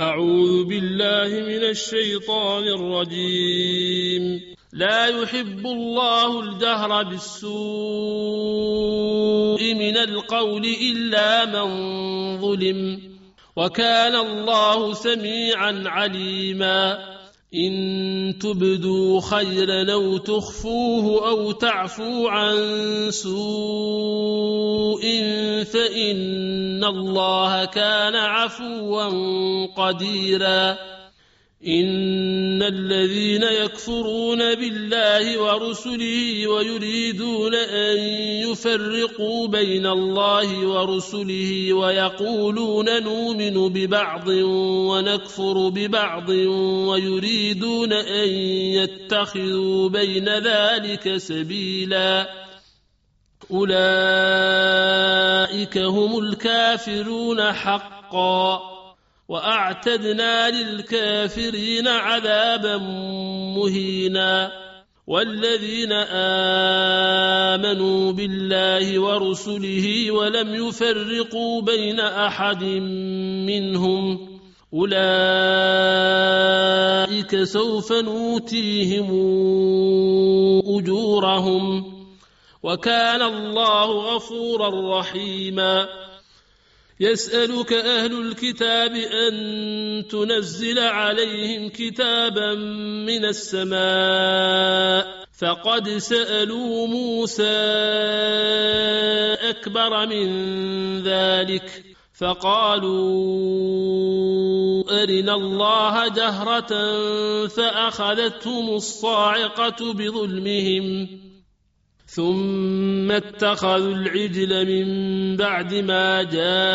أعوذ بالله من الشيطان الرجيم. لا يحب الله الجهر بالسوء من القول إلا من ظلم، وكان الله سميعا عليما. إن تبدوا خيرا أو تخفوه أو تعفوا عن سوء فإن الله كان عفوا قديرا. إن الذين يكفرون بالله ورسله ويريدون أن يفرقوا بين الله ورسله ويقولون نؤمن ببعض ونكفر ببعض ويريدون أن يتخذوا بين ذلك سبيلا، أولئك هم الكافرون حقا، وأعتدنا للكافرين عذابا مهينا. والذين آمنوا بالله ورسله ولم يفرقوا بين أحد منهم أولئك سوف نؤتيهم أجورهم، وكان الله غفورا رحيما. يسألك أهل الكتاب أن تنزل عليهم كتابا من السماء، فقد سألوا موسى أكبر من ذلك فقالوا أرنا الله جهرة فأخذتهم الصاعقة بظلمهم، ثم اتخذوا العجل من بعد ما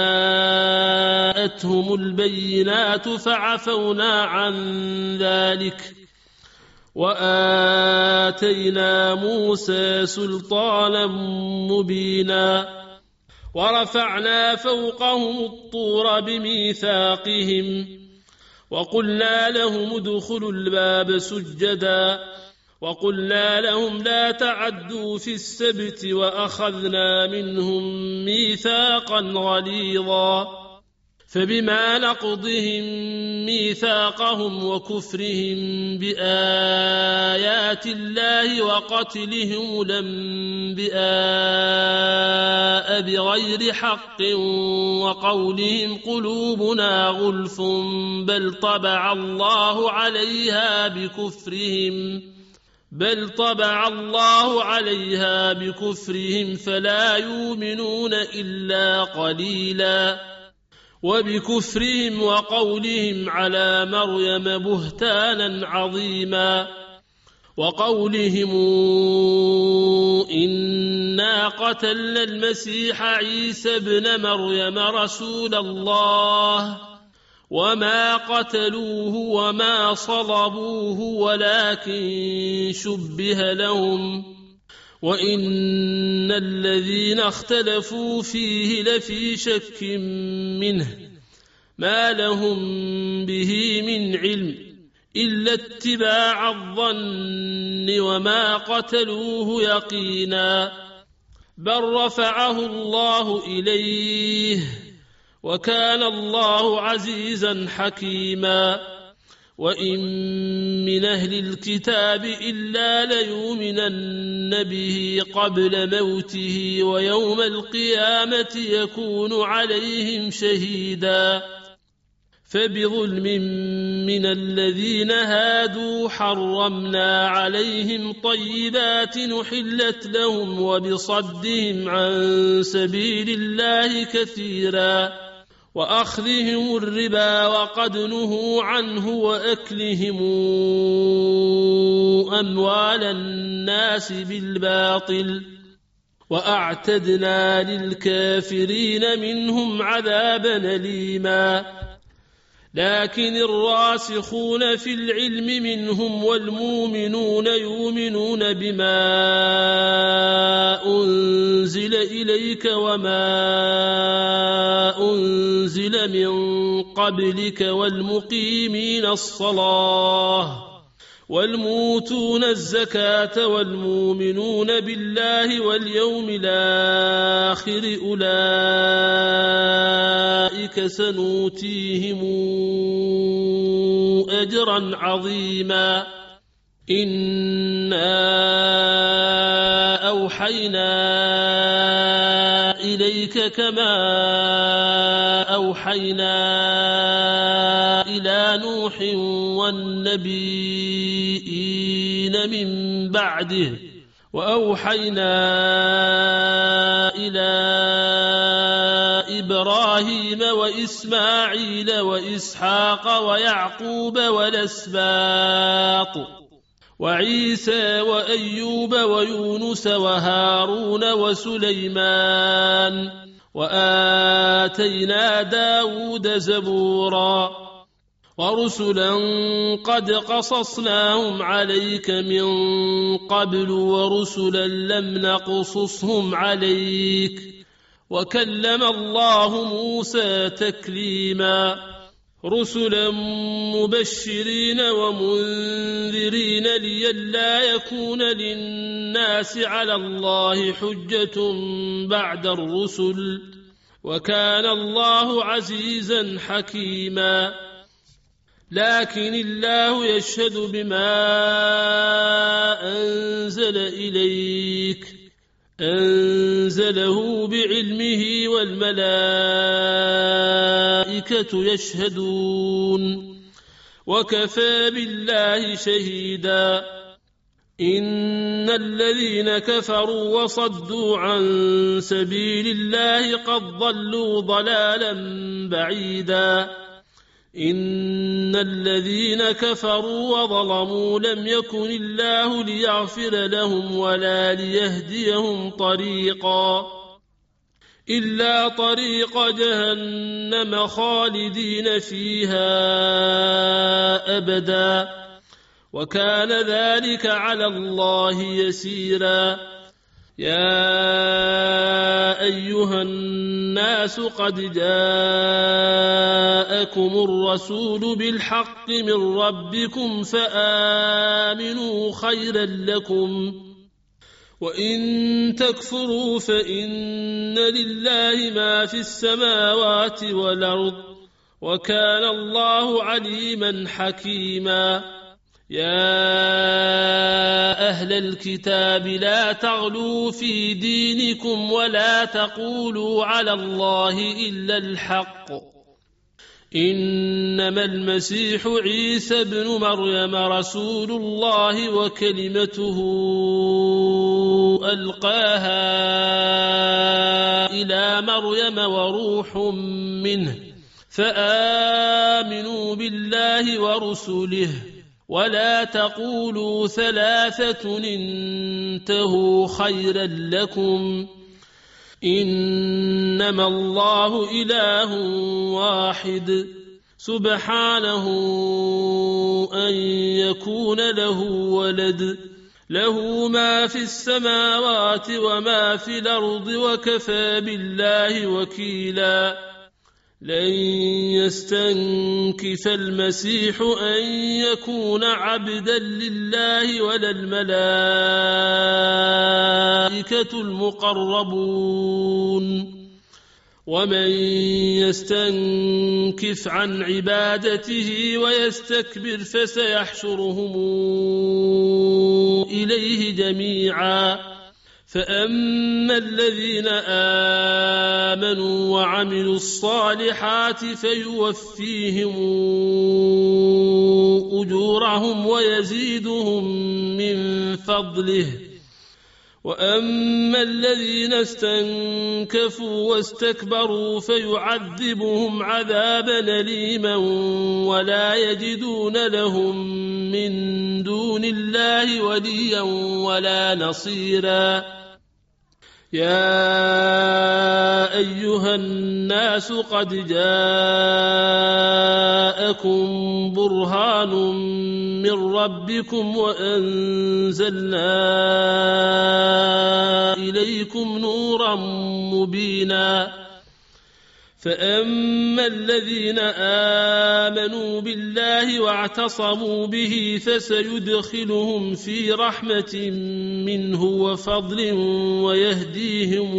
جاءتهم البينات فعفونا عن ذلك، وآتينا موسى سلطانا مبينا. ورفعنا فوقهم الطور بميثاقهم وقلنا لهم ادخلوا الباب سجدا، وقلنا لهم لا تعدوا في السبت وأخذنا منهم ميثاقا غليظا. فبما نقضهم ميثاقهم وكفرهم بآيات الله وقتلهم الأنبياء بغير حق وقولهم قلوبنا غلف بل طبع الله عليها بكفرهم فلا يؤمنون إلا قليلا. وبكفرهم وقولهم على مريم بهتانا عظيما، وقولهم إنا قتلنا المسيح عيسى ابن مريم رسول الله وما قتلوه وما صلبوه ولكن شبه لهم، وإن الذين اختلفوا فيه لفي شك منه ما لهم به من علم إلا اتباع الظن وما قتلوه يقينا، بل رفعه الله إليه وكان الله عزيزا حكيما. وإن من أهل الكتاب إلا ليؤمنن به قبل موته ويوم القيامة يكون عليهم شهيدا. فبظلم من الذين هادوا حرمنا عليهم طيبات نحلت لهم وبصدهم عن سبيل الله كثيرا، وأخذهم الربا وقد نهوا عنه وأكلهم أموال الناس بالباطل، وأعتدنا للكافرين منهم عذابا أليما. لكن الراسخون في العلم منهم والمؤمنون يؤمنون بما أنزل إليك وما أنزل من قبلك والمقيمين الصلاة والموتون الزكاة والمؤمنون بالله واليوم الآخر أولئك سنؤتيهم أجرا عظيما. إنا أوحينا إليك كما أوحينا إلى نوح والنبيين من بعده، وأوحينا إلى إبراهيم وإسماعيل وإسحاق ويعقوب والأسباط وعيسى وأيوب ويونس وهارون وسليمان، وآتينا داود زبورا، ورسلا قد قصصناهم عليك من قبل ورسلا لم نقصصهم عليك، وكلم الله موسى تكليما. رسلا مبشرين ومنذرين لئلا يكون للناس على الله حجة بعد الرسل، وكان الله عزيزا حكيما. لكن الله يشهد بما أنزل إليك، أنزله بعلمه والملائكة يشهدون، وكفى بالله شهيدا. إن الذين كفروا وصدوا عن سبيل الله قد ضلوا ضلالا بعيدا. إن الذين كفروا وظلموا لم يكن الله ليغفر لهم ولا ليهديهم طريقا إلا طريق جهنم خالدين فيها أبدا، وكان ذلك على الله يسيرا. يا أيها الناس قد جاءكم الرسول بالحق من ربكم فآمنوا خيرا لكم، وإن تكفروا فإن لله ما في السماوات والأرض، وكان الله عليما حكيما. يا أهل الكتاب لا تغلوا في دينكم ولا تقولوا على الله إلا الحق، إنما المسيح عيسى ابن مريم رسول الله وكلمته ألقاها إلى مريم وروح منه، فآمنوا بالله ورسله، ولا تقولوا ثلاثة انتهوا خيرا لكم، إنما الله إله واحد سبحانه أن يكون له ولد، له ما في السماوات وما في الأرض، وكفى بالله وكيلا. لن يستنكف المسيح أن يكون عبدا لله ولا الملائكة المقربون، ومن يستنكف عن عبادته ويستكبر فسيحشرهم إليه جميعا. فأما الذين آمنوا وعملوا الصالحات فيوفيهم أجورهم ويزيدهم من فضله، وأما الذين استنكفوا واستكبروا فيعذبهم عذابا أليما ولا يجدون لهم من دون الله وليا ولا نصيرا. يا أيها الناس قد جاءكم برهان من ربكم وأنزلنا إليكم نورا مبينا. فأما الذين آمنوا بالله واعتصموا به فسيدخلهم في رحمة منه وفضل ويهديهم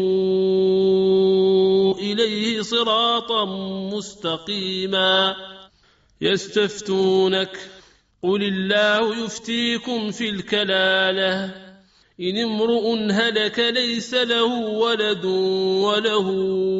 إليه صراطا مستقيما. يستفتونك قل الله يفتيكم في الكلالة إن امرؤ هلك ليس له ولد وله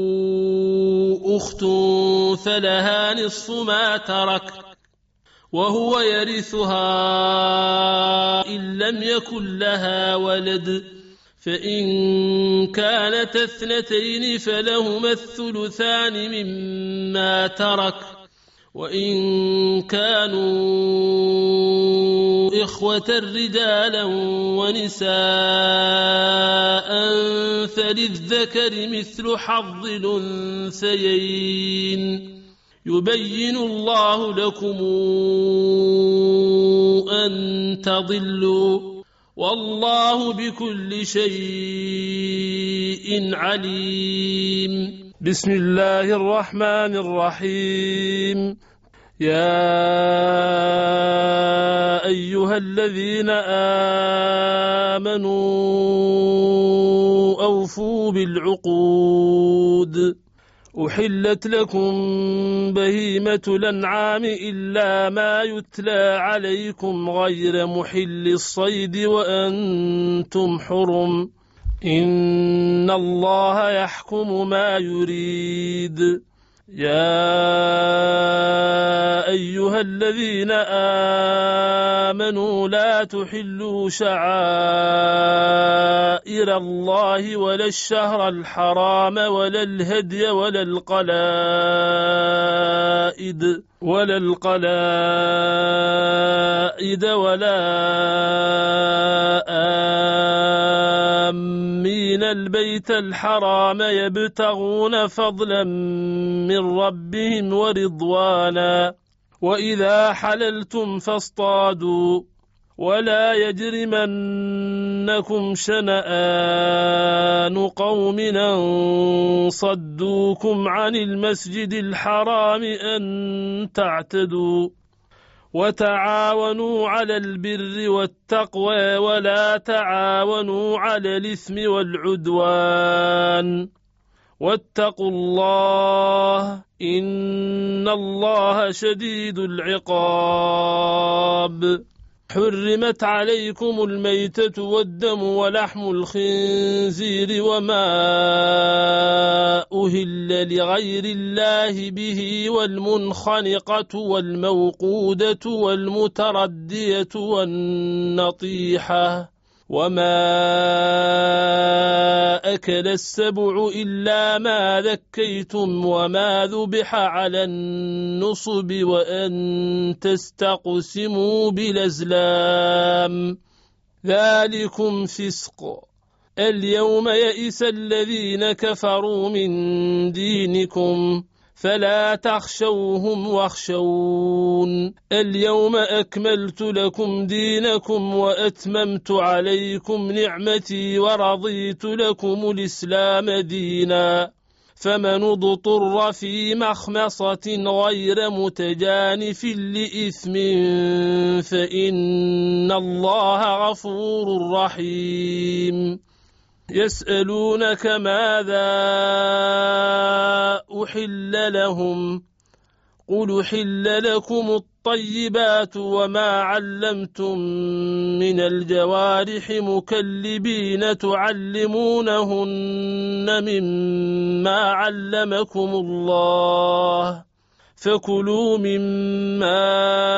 أخت فلها نصف ما ترك وهو يرثها إن لم يكن لها ولد فإن كانت اثنتين فلهما الثلثان مما ترك وإن كانوا إخوة رجالا ونساء فللذكر مثل حظ الأنثيين يبين الله لكم أن تضلوا والله بكل شيء عليم. بسم الله الرحمن الرحيم. يا أيها الذين آمنوا أوفوا بالعقود أحلت لكم بهيمة الأنعام إلا ما يتلى عليكم غير محل الصيد وأنتم حرم إن الله يحكم ما يريد. يا أيها الذين آمنوا لا تحلوا شعائر الله ولا الشهر الحرام ولا الهدي ولا القلائد ولا آمين البيت الحرام يبتغون فضلا من ربهم ورضوانا وإذا حللتم فاصطادوا ولا يجرمنكم شنآن قوم أن صدوكم عن المسجد الحرام أن تعتدوا وتعاونوا على البر والتقوى ولا تعاونوا على الإثم والعدوان واتقوا الله إن الله شديد العقاب. حرمت عليكم الميتة والدم ولحم الخنزير وما أهل لغير الله به والمنخنقة والموقودة والمتردية والنطيحة وما أكل السبع إلا ما ذكيتم وما ذبح على النصب وأن تستقسموا بالأزلام ذلكم فسق. اليوم يئس الذين كفروا من دينكم فلا تخشوهم واخشون اليوم أكملت لكم دينكم وأتممت عليكم نعمتي ورضيت لكم الإسلام دينا فمن اضطر في مخمصة غير متجانف لإثم فإن الله غفور رحيم. يسألونك ماذا أحل لهم قل أحل لكم الطيبات وما علمتم من الجوارح مكلبين تعلمونهن مما علمكم الله فكلوا مما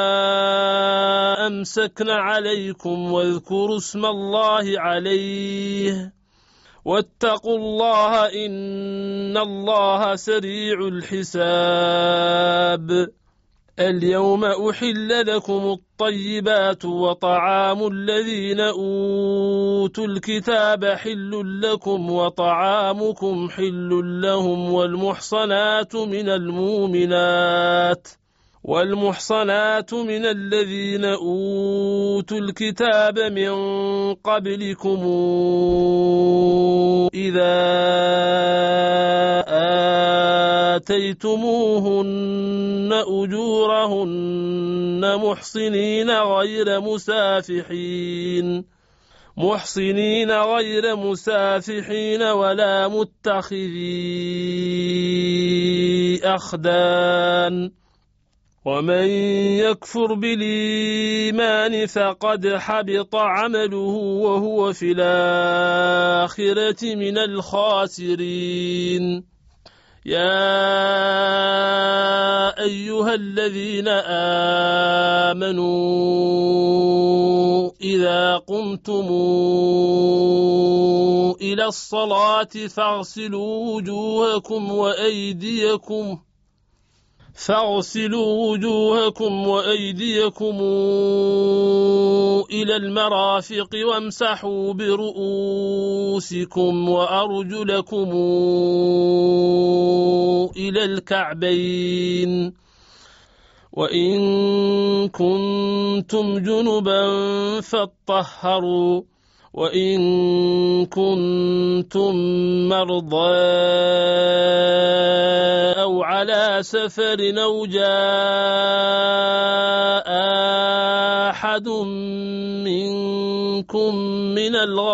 أمسكن عليكم واذكروا اسم الله عليه واتقوا الله إن الله سريع الحساب. اليوم أحل لكم الطيبات وطعام الذين أوتوا الكتاب حل لكم وطعامكم حل لهم والمحصنات من الذين أوتوا الكتاب من قبلكم إذا آتيتموهن أجورهن محصنين غير مسافحين ولا متخذي أخدان ومن يكفر بالإيمان فقد حبط عمله وهو في الآخرة من الخاسرين يا أيها الذين آمنوا إذا قمتم إلى الصلاة فاغسلوا وجوهكم وأيديكم إلى المرافق وامسحوا برؤوسكم وأرجلكم إلى الكعبين وإن كنتم جنبا فاطهروا وإن كنتم مرضى أو على سفر أو جاء أحد منكم من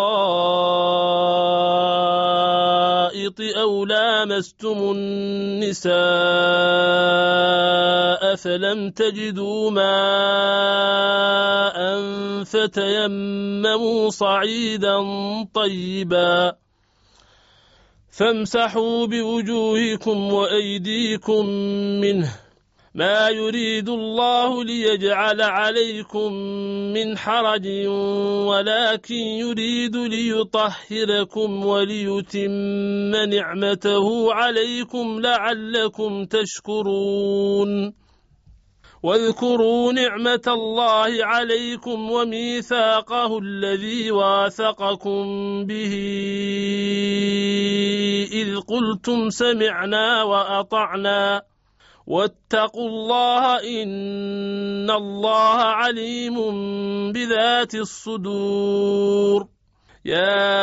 الغائط أو لامستم النساء فلم تجدوا ماء فتيمموا صعيدا طيبا فامسحوا بوجوهكم وأيديكم منه ما يريد الله ليجعل عليكم من حرج ولكن يريد ليطهركم وليتم نعمته عليكم لعلكم تشكرون واذكروا نعمة الله عليكم وميثاقه الذي واثقكم به إذ قلتم سمعنا وأطعنا واتقوا الله إن الله عليم بذات الصدور يا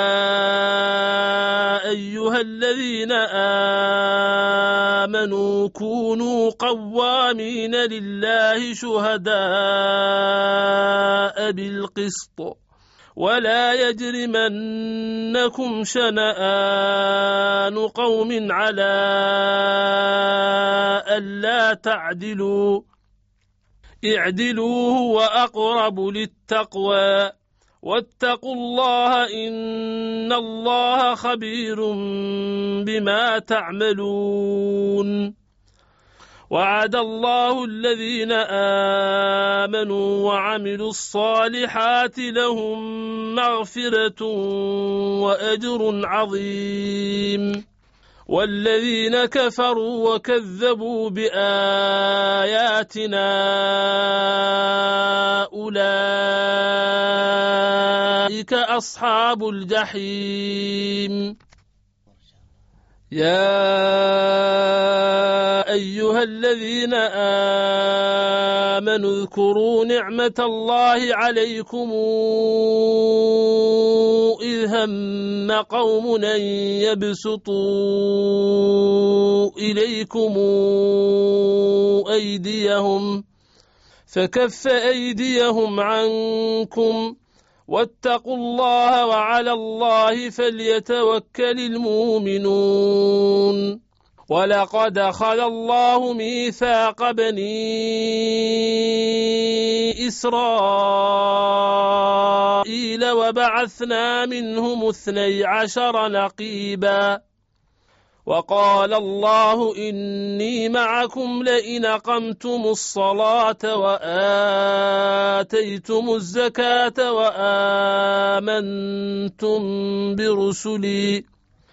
أيها الذين آمنوا كونوا قوامين لله شهداء بالقسط ولا يجرمنكم شنآن قوم على ألا تعدلوا اعدلوا هو أقرب للتقوى واتقوا الله إن الله خبير بما تعملون وعد الله الذين آمنوا وعملوا الصالحات لهم مغفرة وأجر عظيم والذين كفروا وكذبوا بآياتنا أولئك أصحاب الجحيم يا أيها الذين آمنوا اذكروا نعمة الله عليكم إذ هم قوم أن يبسطوا إليكم أيديهم فكف أيديهم عنكم واتقوا الله وعلى الله فليتوكل المؤمنون ولقد أخذ الله ميثاق بني إسرائيل وبعثنا منهم 12 نقيبا وقال الله إني معكم لئن أقمتم الصلاة وآتيتم الزكاة وآمنتم برسلي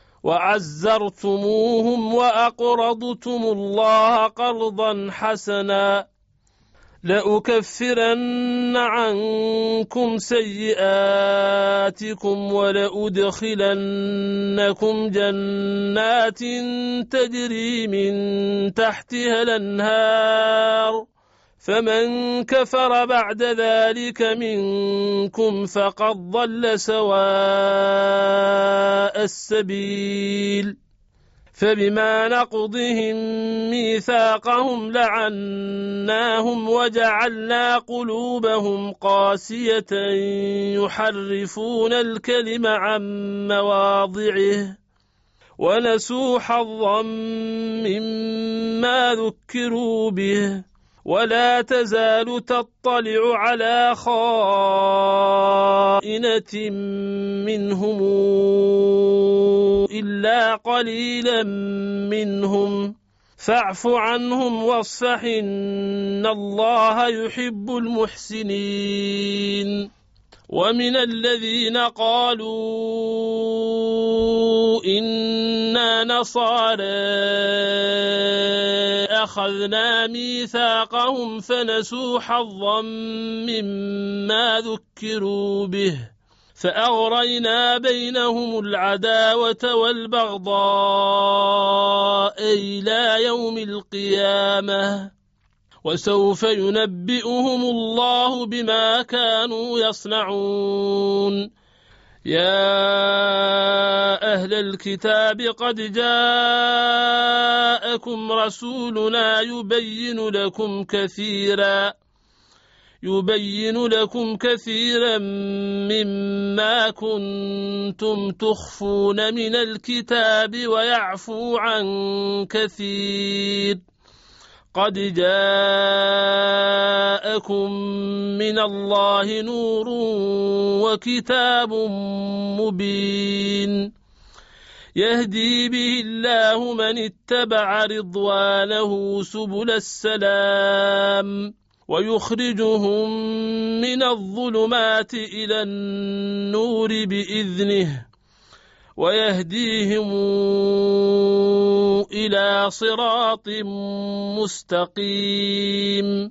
وعزرتموهم وأقرضتم الله قرضا حسنا لأكفرن عنكم سيئاتكم ولأدخلنكم جنات تجري من تحتها الأنهار فمن كفر بعد ذلك منكم فقد ضل سواء السبيل فبما نقضهم ميثاقهم لعناهم وجعلنا قلوبهم قاسية يحرفون الكلم عن مواضعه ونسوا حظا مما ذكروا به ولا تزال تطلع على خائنة منهم إلا قليلا منهم فاعف عنهم واصفح إن الله يحب المحسنين. ومن الذين قالوا إنا نصارى أخذنا ميثاقهم فنسوا حظا مما ذكروا به فأغرينا بينهم العداوة والبغضاء إلى يوم القيامة وسوف ينبئهم الله بما كانوا يصنعون. يا أهل الكتاب قد جاءكم رسولنا يبين لكم كثيرا مما كنتم تخفون من الكتاب ويعفو عن كثير. قد جاءكم من الله نور وكتاب مبين يهدي به الله من اتبع رضوانه سبل السلام ويخرجهم من الظلمات إلى النور بإذنه ويهديهم إلى صراط مستقيم.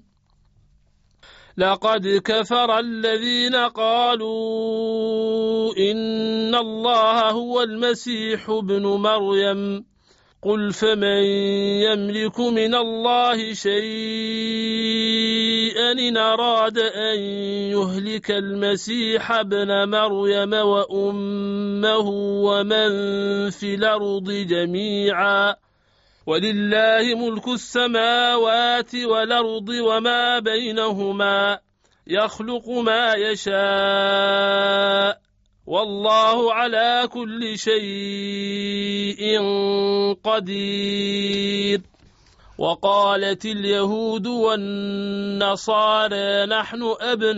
لقد كفر الذين قالوا إن الله هو المسيح ابن مريم قل فمن يملك من الله شيئا إن أراد أن يهلك المسيح ابن مريم وأمه ومن في الأرض جميعا ولله ملك السماوات والأرض وما بينهما يخلق ما يشاء والله على كل شيء قدير. وقالت اليهود والنصارى نحن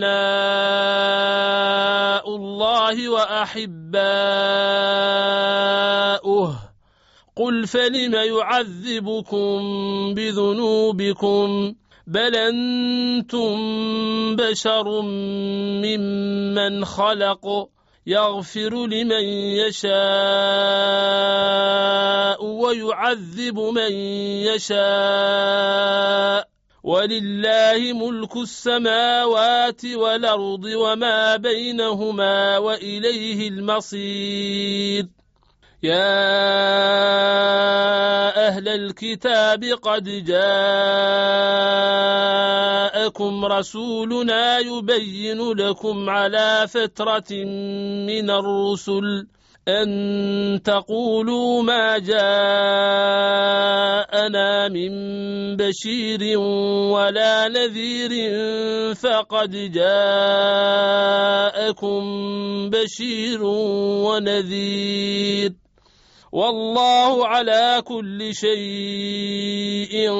أبناء الله وأحباؤه قل فلم يعذبكم بذنوبكم بل أنتم بشر ممن خلق يغفر لمن يشاء ويعذب من يشاء ولله ملك السماوات والأرض وما بينهما وإليه المصير. يا أهل الكتاب قد جاءكم رسولنا يبين لكم على فترة من الرسل أن تقولوا ما جاءنا من بشير ولا نذير فقد جاءكم بشير ونذير والله على كل شيء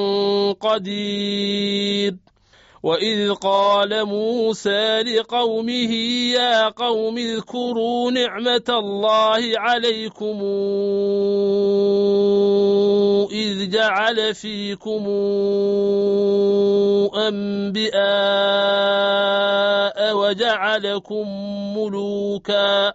قدير. وإذ قال موسى لقومه يا قوم اذكروا نعمة الله عليكم إذ جعل فيكم أنبياء وجعلكم ملوكا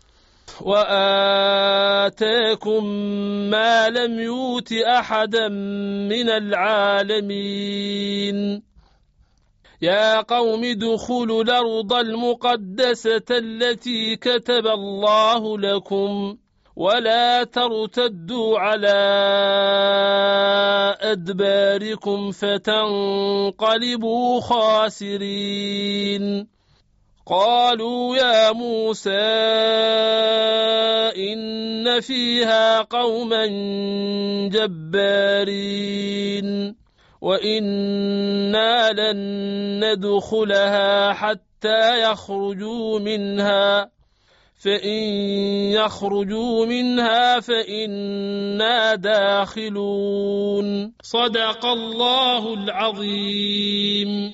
وآتاكم ما لم يؤت أحدا من العالمين. يا قوم ادخلوا الأرض المقدسة التي كتب الله لكم ولا ترتدوا على أدباركم فتنقلبوا خاسرين. قالوا يا موسى إن فيها قوما جبارين وإنا لن ندخلها حتى يخرجوا منها فإن يخرجوا منها فإنا داخلون. صدق الله العظيم.